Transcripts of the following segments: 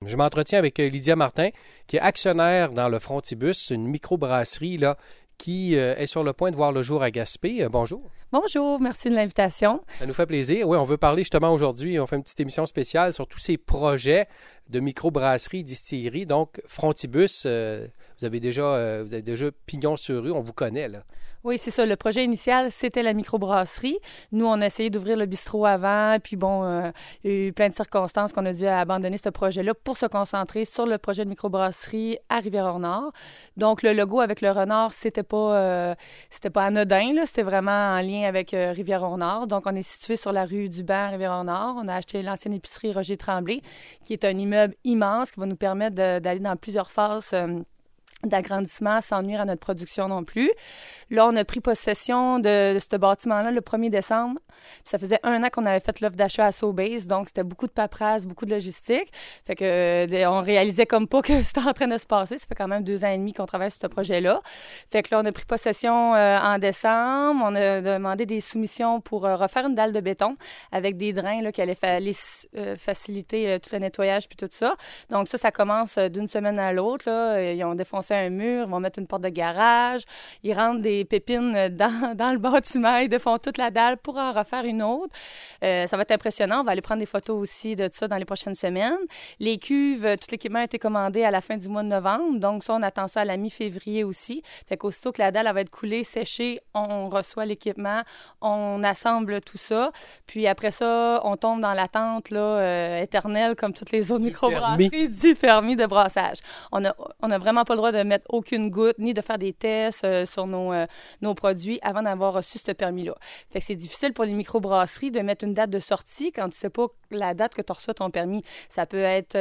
Je m'entretiens avec Lydia Martin, qui est actionnaire dans le Frontibus, une microbrasserie là, qui est sur le point de voir le jour à Gaspé. Bonjour. Bonjour, merci de l'invitation. Ça nous fait plaisir. Oui, on veut parler justement aujourd'hui, on fait une petite émission spéciale sur tous ces projets de microbrasserie, distillerie. Donc, Frontibus, vous avez déjà pignon sur rue, on vous connaît là. Oui, c'est ça. Le projet initial, c'était la microbrasserie. Nous, on a essayé d'ouvrir le bistrot avant, puis bon, il y a eu plein de circonstances qu'on a dû abandonner ce projet-là pour se concentrer sur le projet de microbrasserie à Rivière-au-Nord. Donc, le logo avec le renard, c'était pas anodin, là. C'était vraiment en lien avec Rivière-au-Nord. Donc, on est situé sur la rue du Banc, Rivière-au-Nord. On a acheté l'ancienne épicerie Roger Tremblay, qui est un immeuble immense qui va nous permettre d'aller dans plusieurs phases d'agrandissement sans nuire à notre production non plus. Là, on a pris possession de ce bâtiment-là le 1er décembre. Puis ça faisait 1 an qu'on avait fait l'offre d'achat à Sobeys, donc c'était beaucoup de paperasse, beaucoup de logistique. Fait que on réalisait comme pas que c'était en train de se passer. Ça fait quand même 2 ans et demi qu'on travaille sur ce projet-là. Fait que là, on a pris possession en décembre. On a demandé des soumissions pour refaire une dalle de béton avec des drains là, qui allaient faciliter tout le nettoyage puis tout ça. Donc ça commence d'une semaine à l'autre. Là. Ils ont défoncé un mur, ils vont mettre une porte de garage, ils rentrent des pépines dans le bâtiment, ils défont toute la dalle pour en refaire une autre. Ça va être impressionnant. On va aller prendre des photos aussi de ça dans les prochaines semaines. Les cuves, tout l'équipement a été commandé à la fin du mois de novembre, donc ça, on attend ça à la mi-février aussi. Fait qu'aussitôt que la dalle elle va être coulée, séchée, on reçoit l'équipement, on assemble tout ça, puis après ça, on tombe dans l'attente là, éternelle, comme toutes les autres microbrasseries, du permis de brassage. On a vraiment pas le droit de mettre aucune goutte, ni de faire des tests sur nos produits avant d'avoir reçu ce permis-là. Fait que c'est difficile pour les microbrasseries de mettre une date de sortie quand tu sais pas la date que tu reçois ton permis. Ça peut être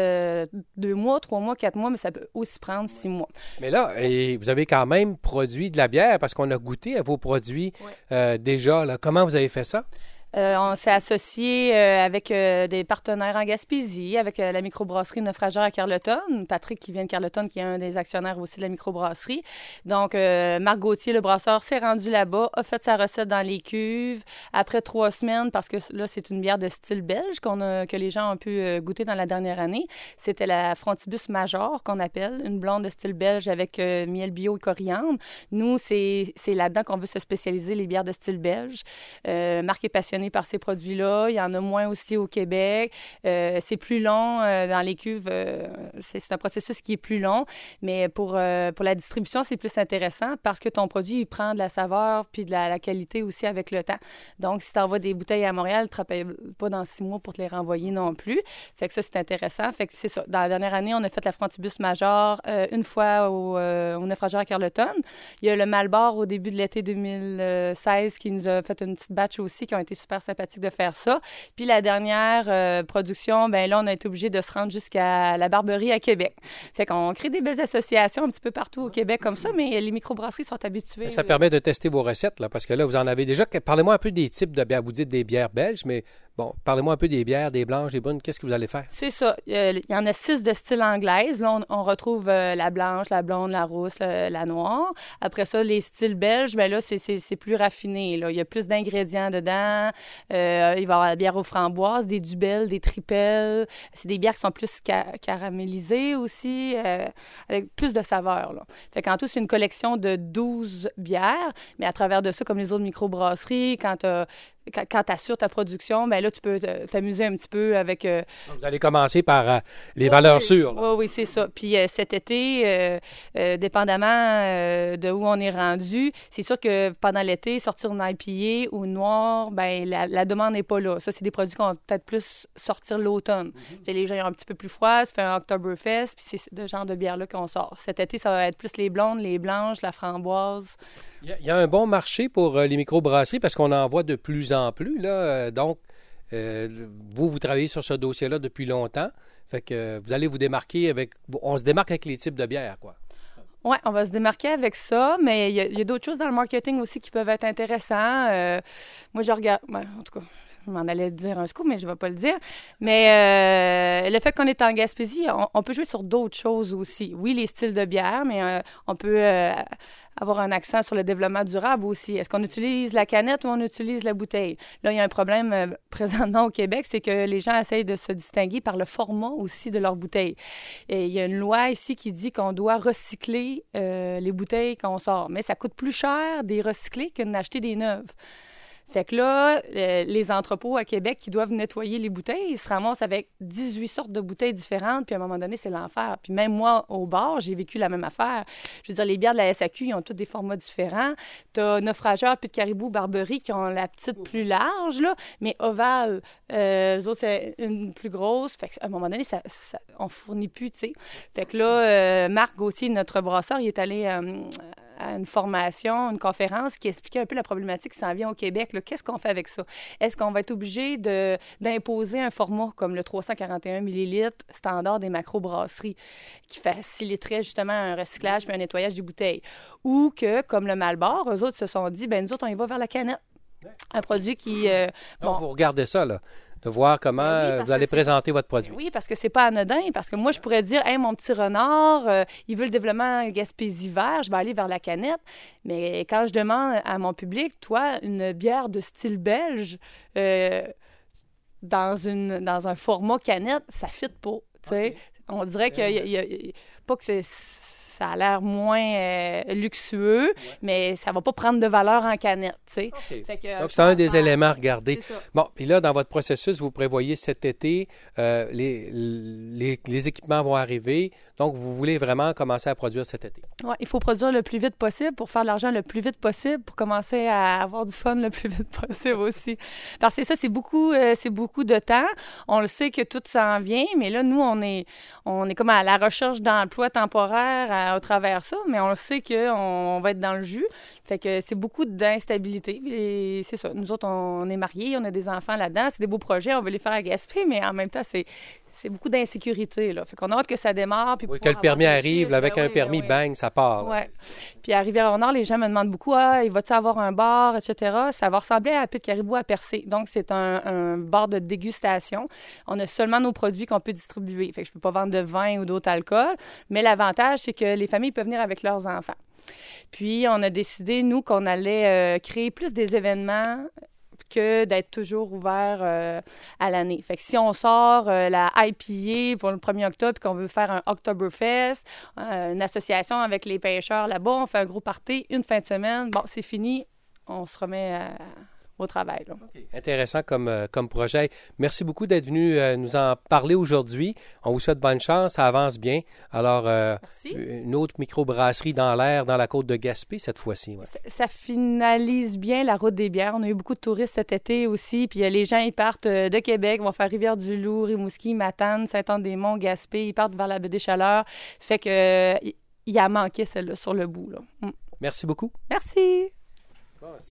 2 mois, 3 mois, 4 mois, mais ça peut aussi prendre 6 mois. Mais là, vous avez quand même produit de la bière parce qu'on a goûté à vos produits déjà. Là. Comment vous avez fait ça? On s'est associé avec des partenaires en Gaspésie, avec la microbrasserie Naufrageur à Carleton. Patrick, qui vient de Carleton, qui est un des actionnaires aussi de la microbrasserie. Donc, Marc Gauthier, le brasseur, s'est rendu là-bas, a fait sa recette dans les cuves. Après 3 semaines, parce que là, c'est une bière de style belge que les gens ont pu goûter dans la dernière année. C'était la Frontibus Major, qu'on appelle, une blonde de style belge avec miel bio et coriandre. Nous, c'est là-dedans qu'on veut se spécialiser, les bières de style belge. Marc est passionné par ces produits-là. Il y en a moins aussi au Québec. C'est plus long dans les cuves. C'est un processus qui est plus long. Mais pour la distribution, c'est plus intéressant parce que ton produit, il prend de la saveur puis de la qualité aussi avec le temps. Donc, si tu envoies des bouteilles à Montréal, tu ne te rappelles pas dans 6 mois pour te les renvoyer non plus. Fait que ça, c'est intéressant. Fait que c'est ça. Dans la dernière année, on a fait la Frontibus Major une fois au Naufrageur à Carleton. Il y a le Malbord au début de l'été 2016 qui nous a fait une petite batch aussi qui ont été super sympathique de faire ça. Puis la dernière production, ben là, on a été obligé de se rendre jusqu'à la Barberie à Québec. Fait qu'on crée des belles associations un petit peu partout au Québec comme ça, mais les microbrasseries sont habituées. Ça permet de tester vos recettes, là, parce que là, vous en avez déjà. Parlez-moi un peu des types de bières. Vous dites des bières belges, mais bon, parlez-moi un peu des bières, des blanches, des brunes. Qu'est-ce que vous allez faire? C'est ça. Il y en a 6 de style anglaise. Là, on retrouve la blanche, la blonde, la rousse, la noire. Après ça, les styles belges, ben là, c'est plus raffiné. Là. Il y a plus d'ingrédients dedans. Il va y avoir la bière aux framboises, des dubelles, des tripelles. C'est des bières qui sont plus caramélisées aussi, avec plus de saveur. Là. Fait qu'en tout, c'est une collection de 12 bières. Mais à travers de ça, comme les autres microbrasseries, quand tu assures ta production, ben là, tu peux t'amuser un petit peu avec... Vous allez commencer par les valeurs sûres. Oui, c'est ça. Puis cet été, dépendamment de où on est rendu, c'est sûr que pendant l'été, sortir une IPA ou une noire, ben la demande n'est pas là. Ça, c'est des produits qu'on va peut-être plus sortir l'automne. Les gens ont un petit peu plus froid, ça fait un Oktoberfest, puis c'est ce genre de bière-là qu'on sort. Cet été, ça va être plus les blondes, les blanches, la framboise. Il y a un bon marché pour les microbrasseries parce qu'on en voit de plus en plus. Là. Donc, vous travaillez sur ce dossier-là depuis longtemps. Fait que vous allez vous démarquer avec... On se démarque avec les types de bières, quoi. Oui, on va se démarquer avec ça, mais il y a d'autres choses dans le marketing aussi qui peuvent être intéressantes. Moi, je regarde... en tout cas... je m'en allais dire un scoop, mais je ne vais pas le dire. Mais le fait qu'on est en Gaspésie, on peut jouer sur d'autres choses aussi. Oui, les styles de bière, mais on peut avoir un accent sur le développement durable aussi. Est-ce qu'on utilise la canette ou on utilise la bouteille? Là, il y a un problème présentement au Québec, c'est que les gens essayent de se distinguer par le format aussi de leur bouteille. Et il y a une loi ici qui dit qu'on doit recycler les bouteilles qu'on sort. Mais ça coûte plus cher des recyclés que d'acheter des neuves. Fait que là, les entrepôts à Québec qui doivent nettoyer les bouteilles, ils se ramassent avec 18 sortes de bouteilles différentes, puis à un moment donné, c'est l'enfer. Puis même moi, au bar, j'ai vécu la même affaire. Je veux dire, les bières de la SAQ, ils ont tous des formats différents. T'as Naufrageur, puis de Caribou, Barberie, qui ont la petite plus large, là, mais ovale, eux autres, c'est une plus grosse. Fait qu'à un moment donné, on fournit plus, tu sais. Fait que là, Marc Gauthier, notre brasseur, il est allé à une formation, une conférence qui expliquait un peu la problématique qui s'en vient au Québec. Là. Qu'est-ce qu'on fait avec ça? Est-ce qu'on va être obligé d'imposer un format comme le 341 ml standard des macrobrasseries qui faciliterait justement un recyclage et un nettoyage des bouteilles? Ou que, comme le Malbord, eux autres se sont dit, nous autres, on y va vers la canette. Un produit qui... Donc, vous regardez ça, là, de voir comment vous allez présenter votre produit. Oui, parce que c'est pas anodin, parce que moi, je pourrais dire, « Hey, mon petit renard, il veut le développement Gaspésie vert, je vais aller vers la canette. » Mais quand je demande à mon public, toi, une bière de style belge, dans un format canette, ça ne fit pas, tu sais. Okay. On dirait que pas que ça a l'air moins luxueux, mais ça va pas prendre de valeur en canette, tu sais. Okay. Donc, c'est un des éléments à regarder. Bon, puis là, dans votre processus, vous prévoyez cet été, les équipements vont arriver, donc vous voulez vraiment commencer à produire cet été. Oui, il faut produire le plus vite possible pour faire de l'argent le plus vite possible, pour commencer à avoir du fun le plus vite possible aussi. Parce que ça, c'est beaucoup de temps. On le sait que tout s'en vient, mais là, nous, on est comme à la recherche d'emploi temporaire au travers ça, mais on le sait qu'on va être dans le jus. Fait que c'est beaucoup d'instabilité. Et c'est ça. Nous autres, on est mariés, on a des enfants là-dedans. C'est des beaux projets, on veut les faire à Gaspé, mais en même temps, c'est beaucoup d'insécurité, là. Fait qu'on a hâte que ça démarre. Puis que le permis arrive, là, avec un permis, bang, ça part. Oui. Puis à Rivière-au-Nord, les gens me demandent beaucoup, il va-tu avoir un bar, etc. Ça va ressembler à Pit Caribou à Percé. Donc, c'est un bar de dégustation. On a seulement nos produits qu'on peut distribuer. Fait que je peux pas vendre de vin ou d'autres alcools. Mais l'avantage, c'est que les familles peuvent venir avec leurs enfants. Puis, on a décidé, nous, qu'on allait créer plus des événements que d'être toujours ouvert à l'année. Fait que si on sort la IPA pour le 1er octobre et qu'on veut faire un Oktoberfest, une association avec les pêcheurs là-bas, on fait un gros party, une fin de semaine, bon, c'est fini, on se remet au travail. Là. Okay. Intéressant comme projet. Merci beaucoup d'être venu nous en parler aujourd'hui. On vous souhaite bonne chance, ça avance bien. Alors, une autre microbrasserie dans l'air, dans la côte de Gaspé cette fois-ci. Ouais. Ça finalise bien la route des bières. On a eu beaucoup de touristes cet été aussi, puis les gens, ils partent de Québec, vont faire Rivière-du-Loup, Rimouski, Matane, Saint-Anne-des-Monts, Gaspé, ils partent vers la baie des Chaleurs. Fait que il y a manqué celle-là sur le bout. Là. Merci beaucoup. Merci.